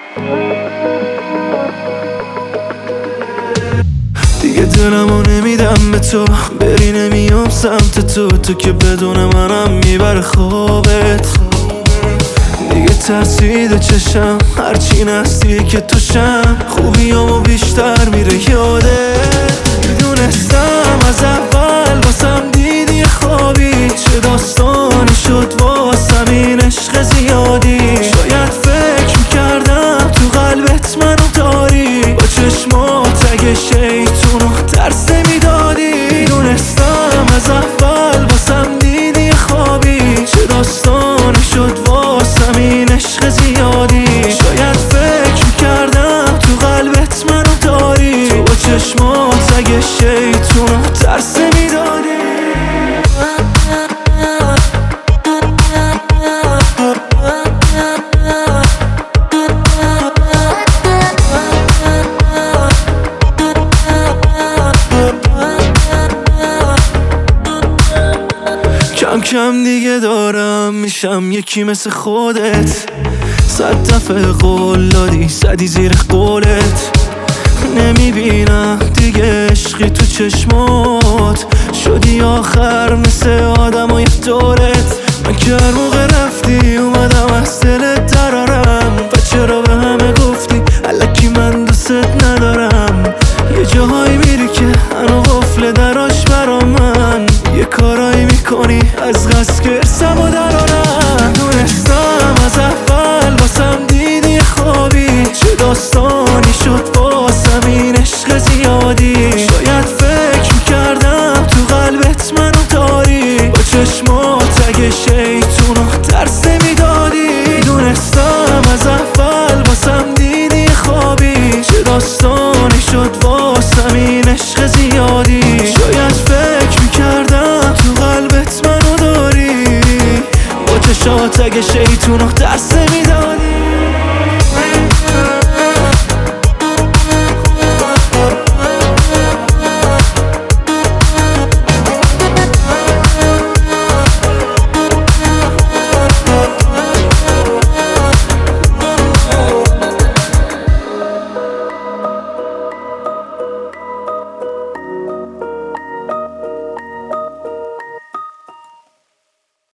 دیگه دلمو نمیدم به تو، بری نمیام سمت تو که بدون منم میبره خوابت. دیگه ترسیده چشم هرچی نستی که توشم، خوبیامو بیشتر میره یادت. میدونستم از اول واسم دیدی خوابی، چه داستانی شد واسم این عشق زیادی. شاید فکر میکردم تو قلبت منو داری، با چشمات اگه شیطونو ترس نمیدادی. میدونستم از اول واسم دیدی خوابی، چه داستانی شد واسم این عشق زیادی. شاید فکر میکردم تو قلبت منو داری، تو با چشمات اگه شیطونو ترس نمیدادی. کم کم دیگه دارم میشم یکی مثل خودت، 100 دفعه قول دادی زدی زیر قولت. نمیبینم دیگه عشقی تو چشمات، شدی آخر مثل آدمای دورت. من که هر موقع رفتی اومدم از دلت درارم، و چرا به همه گفتی الکی من دوست ندارم. یه جاهایی میری که هنو قفل دراش برا من، یه کارایی میکنی از قصد که ارسمو درارم. دونستم از اول واسم دیدی خوابی، چه داستانی شد واسم این عشق زیادی. شاید فکر میکردم تو قلبت منو داری، با چشمات اگه شیطونو ترس نمیدادی. دونستم از اول واسم دیدی خوابی، چه داستانی شد واسم این عشق زیادی. شاید فکر میکردم تو قلبت منو داری، با چشمات اگه شیطونو ترس